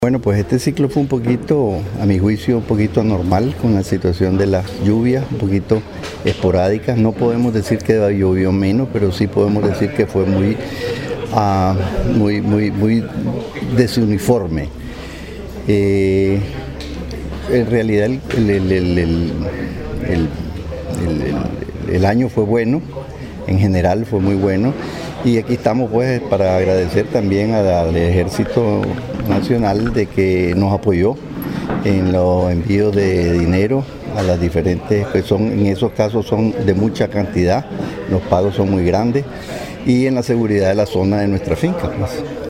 Bueno, pues este ciclo fue un poquito, a mi juicio, un poquito anormal con la situación de las lluvias, un poquito esporádicas. No podemos decir que llovió menos, pero sí podemos decir que fue muy desuniforme. En realidad el año fue bueno, en general fue muy bueno. Y aquí estamos pues para agradecer también al Ejército Nacional de que nos apoyó en los envíos de dinero a las diferentes, pues en esos casos son de mucha cantidad, los pagos son muy grandes, y en la seguridad de la zona de nuestra finca, pues.